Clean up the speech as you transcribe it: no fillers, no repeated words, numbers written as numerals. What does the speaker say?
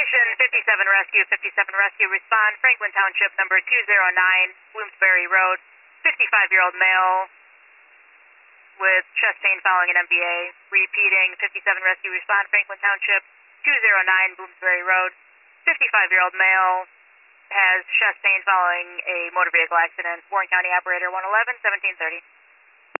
Attention 57 Rescue, 57 Rescue, respond. Franklin Township, number 209, Bloomsbury Road. 55-year-old male with chest pain following an MVA. Repeating, 57 Rescue, respond. Franklin Township, 209, Bloomsbury Road. 55-year-old male has chest pain following a motor vehicle accident. Warren County Operator 111, 1730.